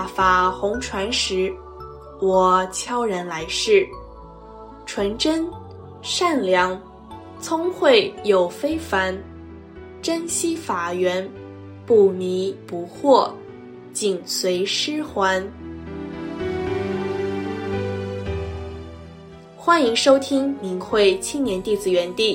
大法红传时，我悄然来世，纯真、善良、聪慧又非凡，珍惜法缘，不迷不惑，紧随师还。欢迎收听明慧青年弟子园地。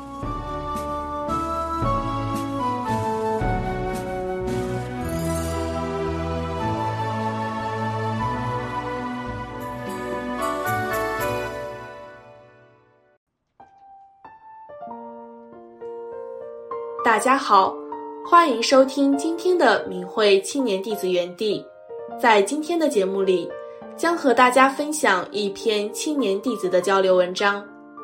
大家好，欢迎收听今天的明慧青年弟子园地。在今天的节目里，将和大家分享一篇青年弟子的交流文章。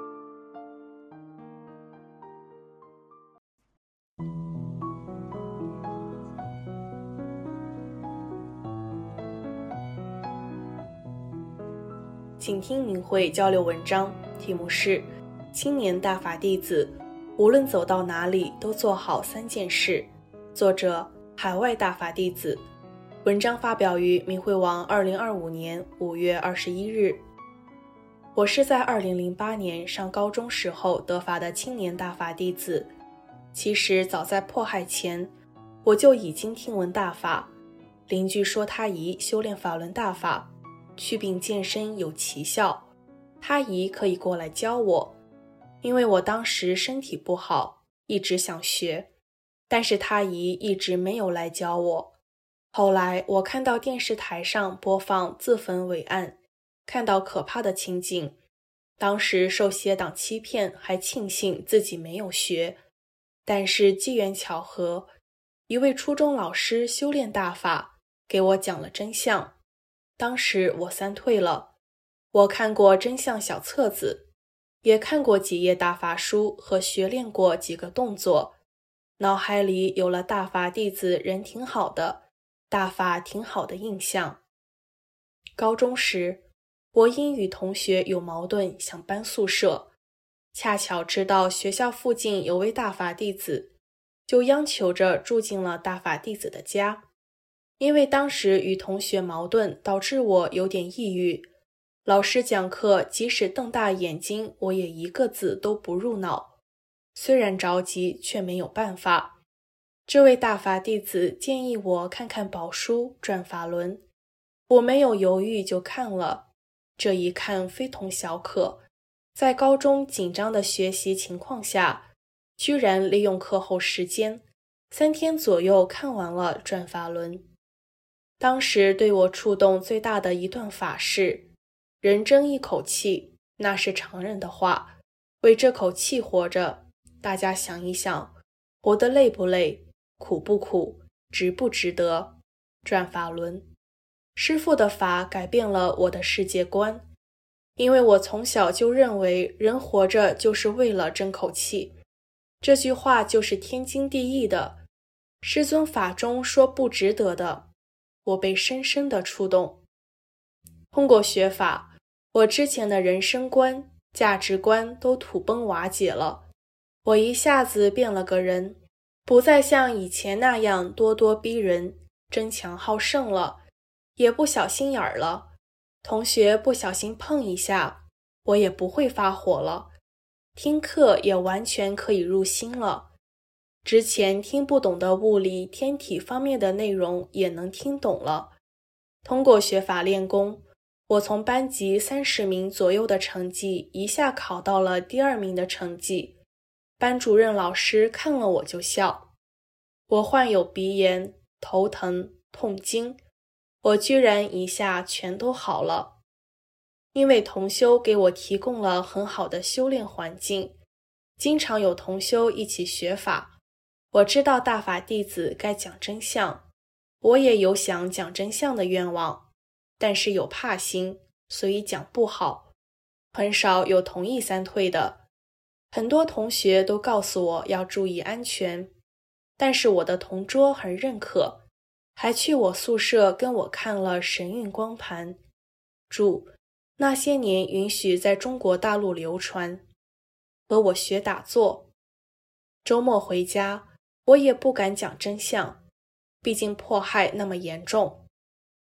请听明慧交流文章，题目是青年大法弟子无论走到哪里都做好3件事，作者海外大法弟子。文章发表于明慧网2025年5月21日。我是在2008年上高中时候得法的青年大法弟子。其实早在迫害前，我就已经听闻大法，邻居说他姨修炼法轮大法，祛病健身有奇效，他姨可以过来教我。因为我当时身体不好，一直想学，但是他姨一直没有来教我。后来我看到电视台上播放自焚伟案，看到可怕的情景，当时受邪党欺骗，还庆幸自己没有学。但是机缘巧合，一位初中老师修炼大法，给我讲了真相。当时我3退了，我看过真相小册子，也看过几页大法书和学练过几个动作，脑海里有了大法弟子人挺好的，大法挺好的印象。高中时，我因与同学有矛盾想搬宿舍，恰巧知道学校附近有位大法弟子，就央求着住进了大法弟子的家。因为当时与同学矛盾，导致我有点抑郁，老师讲课即使瞪大眼睛，我也一个字都不入脑。虽然着急，却没有办法。这位大法弟子建议我看看宝书转法轮，我没有犹豫就看了。这一看非同小可，在高中紧张的学习情况下，居然利用课后时间3天左右看完了转法轮。当时对我触动最大的一段法是，人争一口气，那是常人的话，为这口气活着，大家想一想，活得累不累，苦不苦，值不值得。转法轮，师父的法改变了我的世界观。因为我从小就认为人活着就是为了争口气，这句话就是天经地义的。师尊法中说不值得的，我被深深的触动。通过学法，我之前的人生观、价值观都土崩瓦解了。我一下子变了个人，不再像以前那样咄咄逼人、争强好胜了，也不小心眼儿了。同学不小心碰一下，我也不会发火了。听课也完全可以入心了。之前听不懂的物理、天体方面的内容也能听懂了。通过学法练功，我从班级30名左右的成绩一下考到了第2名的成绩。班主任老师看了我就笑。我患有鼻炎、头疼、痛经，我居然一下全都好了。因为同修给我提供了很好的修炼环境，经常有同修一起学法。我知道大法弟子该讲真相，我也有想讲真相的愿望，但是有怕心，所以讲不好。很少有同意3退的，很多同学都告诉我要注意安全，但是我的同桌很认可，还去我宿舍跟我看了神韵光盘。注：那些年允许在中国大陆流传。和我学打坐。周末回家，我也不敢讲真相，毕竟迫害那么严重。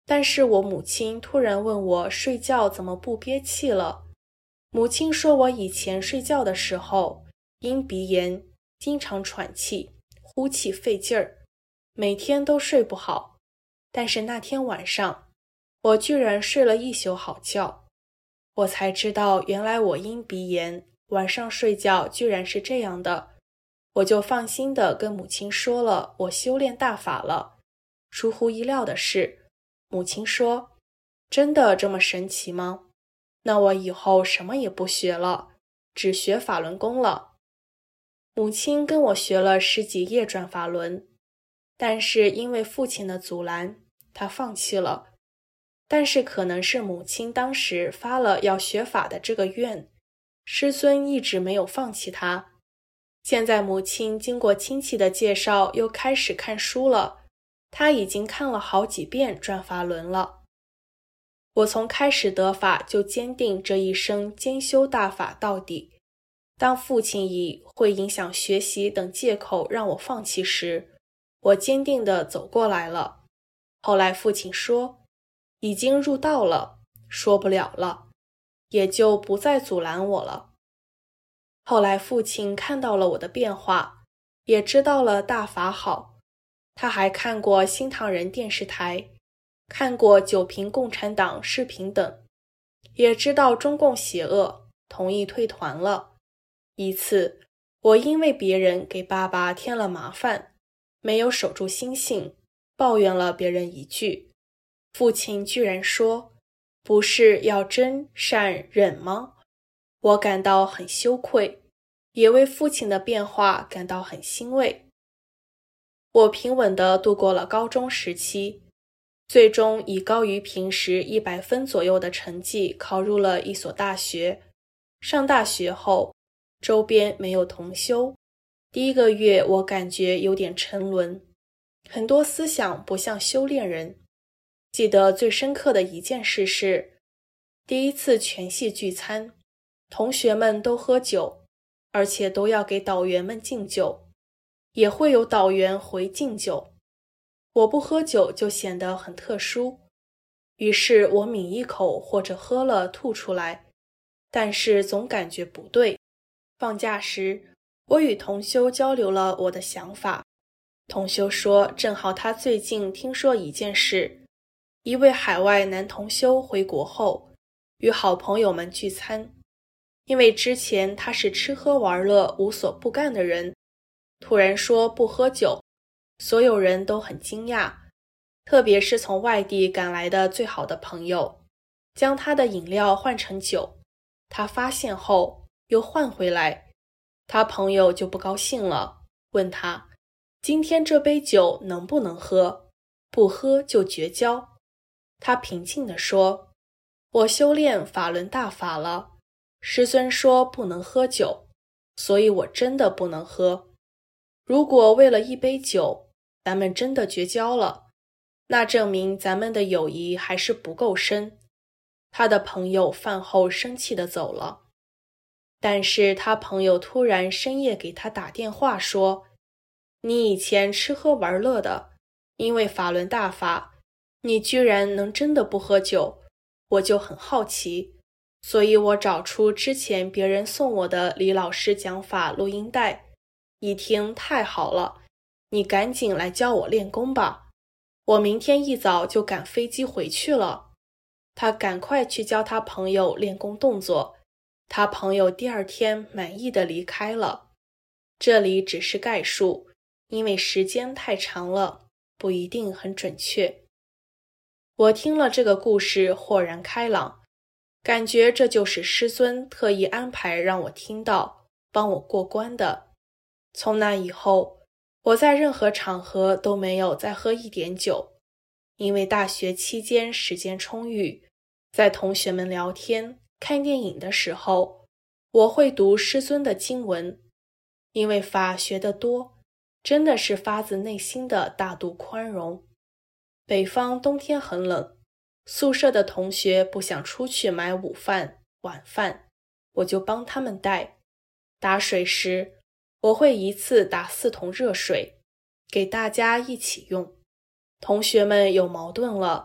但是我母亲突然问我睡觉怎么不憋气了。母亲说我以前睡觉的时候，因鼻炎经常喘气，呼气费劲儿，每天都睡不好。但是那天晚上，我居然睡了一宿好觉。我才知道原来我因鼻炎，晚上睡觉居然是这样的。我就放心地跟母亲说了我修炼大法了。出乎意料的是，母亲说，真的这么神奇吗？那我以后什么也不学了，只学法轮功了。母亲跟我学了10几页转法轮，但是因为父亲的阻拦，她放弃了。但是可能是母亲当时发了要学法的这个愿，师尊一直没有放弃她。现在母亲经过亲戚的介绍，又开始看书了，她已经看了好几遍转法轮了。我从开始得法就坚定这一生兼修大法到底。当父亲以会影响学习等借口让我放弃时，我坚定地走过来了。后来父亲说，已经入道了，说不了了，也就不再阻拦我了。后来父亲看到了我的变化，也知道了大法好。他还看过新唐人电视台，看过九评共产党视频等，也知道中共邪恶，同意退团了。一次，我因为别人给爸爸添了麻烦，没有守住心性，抱怨了别人一句，父亲居然说，不是要真善忍吗？我感到很羞愧，也为父亲的变化感到很欣慰。我平稳地度过了高中时期，最终以高于平时100分左右的成绩考入了一所大学。上大学后，周边没有同修，第1个月我感觉有点沉沦，很多思想不像修炼人。记得最深刻的一件事是，第一次全系聚餐，同学们都喝酒，而且都要给导员们敬酒，也会有导员回敬酒。我不喝酒就显得很特殊，于是我抿一口或者喝了吐出来，但是总感觉不对。放假时，我与同修交流了我的想法。同修说，正好他最近听说一件事，一位海外男同修回国后，与好朋友们聚餐。因为之前他是吃喝玩乐无所不干的人，突然说不喝酒，所有人都很惊讶，特别是从外地赶来的最好的朋友，将他的饮料换成酒，他发现后又换回来，他朋友就不高兴了，问他，今天这杯酒能不能喝？不喝就绝交。他平静地说，我修炼法轮大法了，师尊说不能喝酒，所以我真的不能喝。如果为了一杯酒，咱们真的绝交了，那证明咱们的友谊还是不够深。他的朋友饭后生气地走了，但是他朋友突然深夜给他打电话说，你以前吃喝玩乐的，因为法轮大法，你居然能真的不喝酒，我就很好奇，所以我找出之前别人送我的李老师讲法录音带，一听太好了，你赶紧来教我练功吧，我明天一早就赶飞机回去了。他赶快去教他朋友练功动作，他朋友第2天满意的离开了。这里只是概述，因为时间太长了，不一定很准确。我听了这个故事豁然开朗，感觉这就是师尊特意安排让我听到，帮我过关的。从那以后，我在任何场合都没有再喝一点酒，因为大学期间时间充裕，在同学们聊天、看电影的时候，我会读师尊的经文，因为法学得多，真的是发自内心的大度宽容。北方冬天很冷，宿舍的同学不想出去买午饭、晚饭，我就帮他们带。打水时，我会一次打4桶热水，给大家一起用。同学们有矛盾了，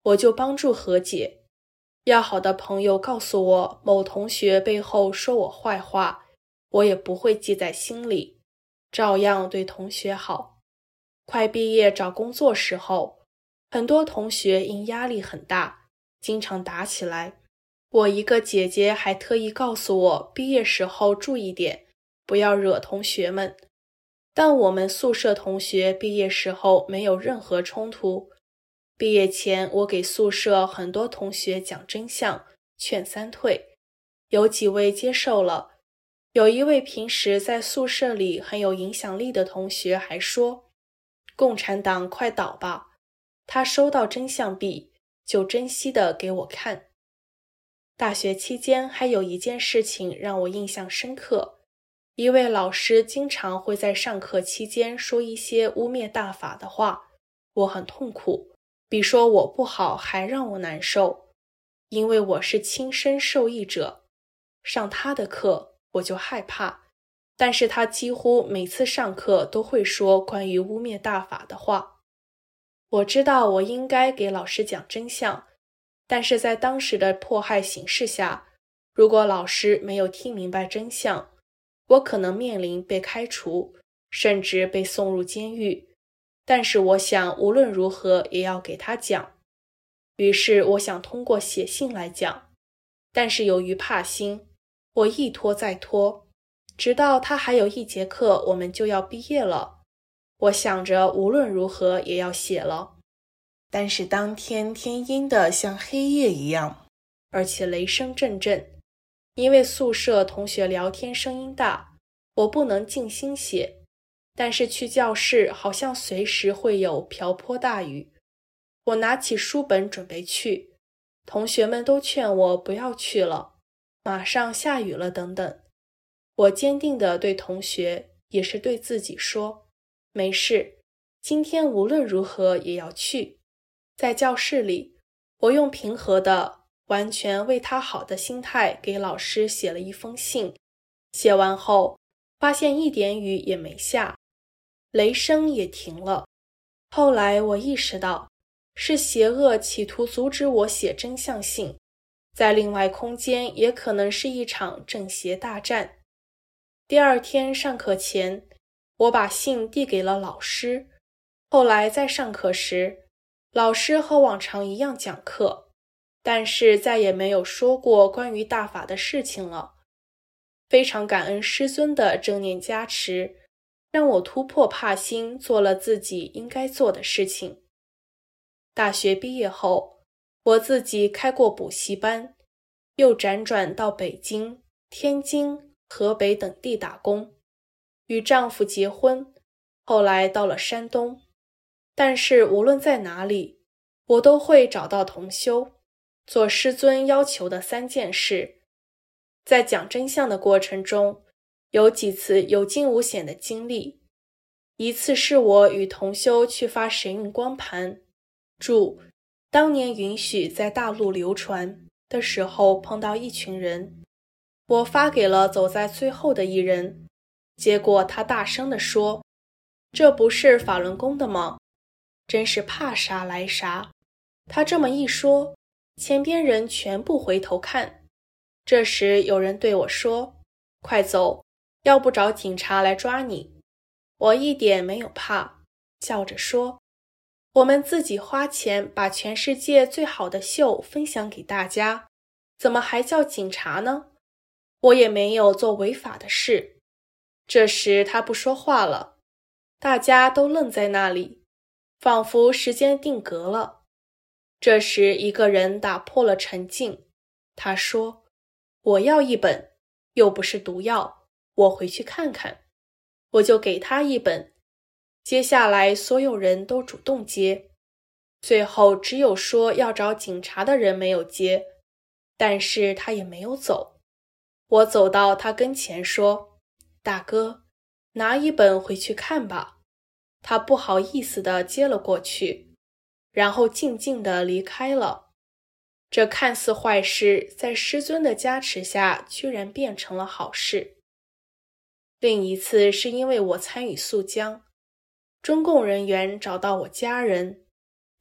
我就帮助和解。要好的朋友告诉我某同学背后说我坏话，我也不会记在心里，照样对同学好。快毕业找工作时候，很多同学因压力很大，经常打起来。我一个姐姐还特意告诉我毕业时候注意点，不要惹同学们。但我们宿舍同学毕业时候没有任何冲突。毕业前，我给宿舍很多同学讲真相，劝三退，有几位接受了。有一位平时在宿舍里很有影响力的同学还说，共产党快倒吧。他收到真相币，就珍惜地给我看。大学期间还有一件事情让我印象深刻，一位老师经常会在上课期间说一些污蔑大法的话，我很痛苦，比说我不好还让我难受，因为我是亲身受益者。上他的课我就害怕，但是他几乎每次上课都会说关于污蔑大法的话。我知道我应该给老师讲真相，但是在当时的迫害形势下，如果老师没有听明白真相，我可能面临被开除，甚至被送入监狱。但是我想无论如何也要给他讲。于是我想通过写信来讲，但是由于怕心，我一拖再拖，直到他还有1节课我们就要毕业了。我想着无论如何也要写了，但是当天天阴得像黑夜一样，而且雷声阵阵。因为宿舍同学聊天声音大，我不能静心写，但是去教室好像随时会有瓢泼大雨。我拿起书本准备去，同学们都劝我不要去了，马上下雨了等等。我坚定地对同学，也是对自己说，没事，今天无论如何也要去。在教室里，我用平和的完全为他好的心态给老师写了一封信，写完后发现一点雨也没下，雷声也停了。后来我意识到，是邪恶企图阻止我写真相信，在另外空间也可能是一场正邪大战。第二天上课前，我把信递给了老师。后来在上课时，老师和往常一样讲课，但是再也没有说过关于大法的事情了。非常感恩师尊的正念加持，让我突破怕心，做了自己应该做的事情。大学毕业后，我自己开过补习班，又辗转到北京、天津、河北等地打工，与丈夫结婚，后来到了山东。但是无论在哪里，我都会找到同修，做师尊要求的3件事。在讲真相的过程中，有几次有惊无险的经历。一次是我与同修去发神韵光盘，注：当年允许在大陆流传的时候碰到一群人，我发给了走在最后的一人，结果他大声地说，这不是法轮功的吗？真是怕啥来啥。他这么一说，前边人全部回头看。这时有人对我说，快走，要不找警察来抓你。我一点没有怕，笑着说，我们自己花钱把全世界最好的秀分享给大家，怎么还叫警察呢？我也没有做违法的事。这时他不说话了，大家都愣在那里，仿佛时间定格了。这时一个人打破了沉静，他说，我要一本，又不是毒药，我回去看看。我就给他一本，接下来所有人都主动接，最后只有说要找警察的人没有接，但是他也没有走。我走到他跟前说，大哥，拿一本回去看吧。他不好意思地接了过去，然后静静地离开了。这看似坏事，在师尊的加持下，居然变成了好事。另一次是因为我参与肃江，中共人员找到我家人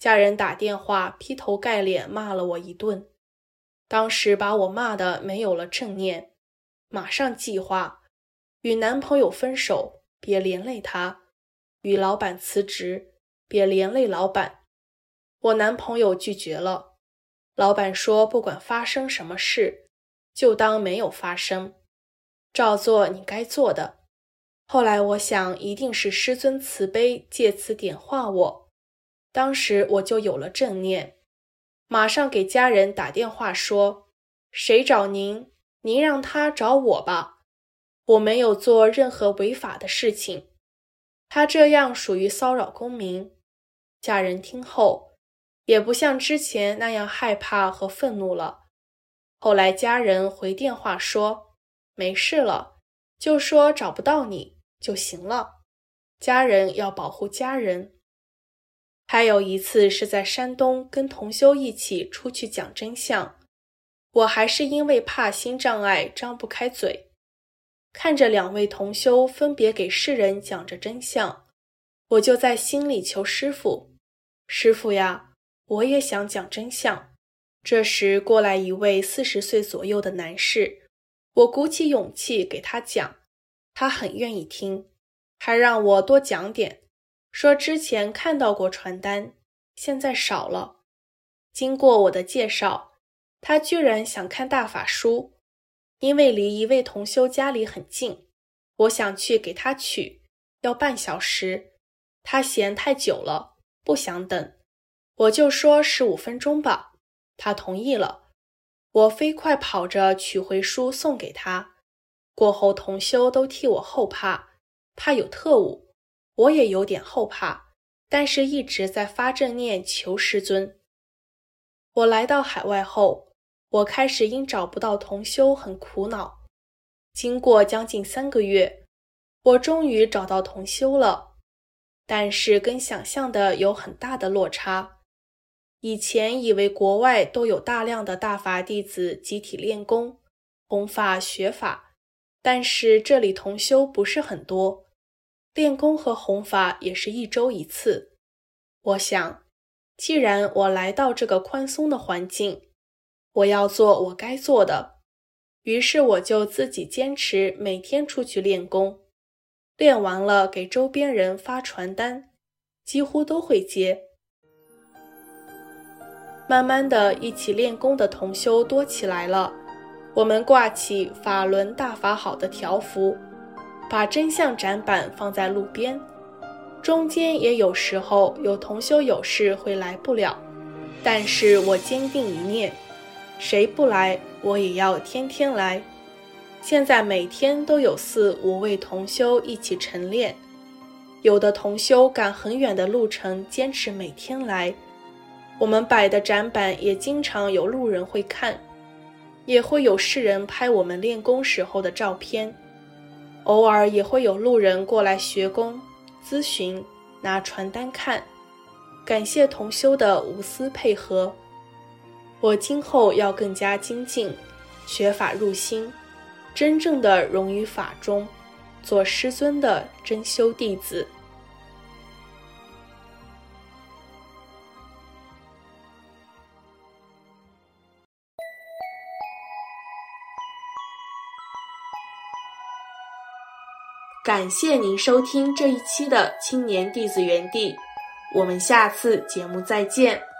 家人打电话劈头盖脸骂了我一顿，当时把我骂得没有了正念，马上计划与男朋友分手，别连累他；与老板辞职，别连累老板。我男朋友拒绝了，老板说不管发生什么事，就当没有发生，照做你该做的。后来我想，一定是师尊慈悲，借此点化我。当时我就有了正念，马上给家人打电话说，谁找您，您让他找我吧，我没有做任何违法的事情，他这样属于骚扰公民。家人听后也不像之前那样害怕和愤怒了。后来家人回电话说，没事了，就说找不到你就行了，家人要保护家人。还有一次是在山东跟同修一起出去讲真相，我还是因为怕心障碍张不开嘴，看着两位同修分别给世人讲着真相，我就在心里求师父，师父呀，我也想讲真相。这时过来一位40岁左右的男士，我鼓起勇气给他讲，他很愿意听，还让我多讲点，说之前看到过传单，现在少了。经过我的介绍，他居然想看大法书，因为离一位同修家里很近，我想去给他取，要半小时，他嫌太久了，不想等，我就说15分钟吧，他同意了。我飞快跑着取回书送给他，过后同修都替我后怕，怕有特务，我也有点后怕，但是一直在发正念求师尊。我来到海外后，我开始因找不到同修很苦恼，经过将近3个月，我终于找到同修了，但是跟想象的有很大的落差。以前以为国外都有大量的大法弟子集体练功、弘法学法，但是这里同修不是很多，练功和弘法也是1周1次。我想，既然我来到这个宽松的环境，我要做我该做的，于是我就自己坚持每天出去练功，练完了给周边人发传单，几乎都会接。慢慢的，一起练功的同修多起来了，我们挂起法轮大法好的条幅，把真相展板放在路边，中间也有时候有同修有事会来不了，但是我坚定一念，谁不来我也要天天来。现在每天都有4、5位同修一起晨练，有的同修赶很远的路程坚持每天来，我们摆的展板也经常有路人会看，也会有世人拍我们练功时候的照片，偶尔也会有路人过来学功、咨询、拿传单看，感谢同修的无私配合。我今后要更加精进，学法入心，真正的融于法中，做师尊的真修弟子。感谢您收听这一期的青年弟子园地，我们下次节目再见。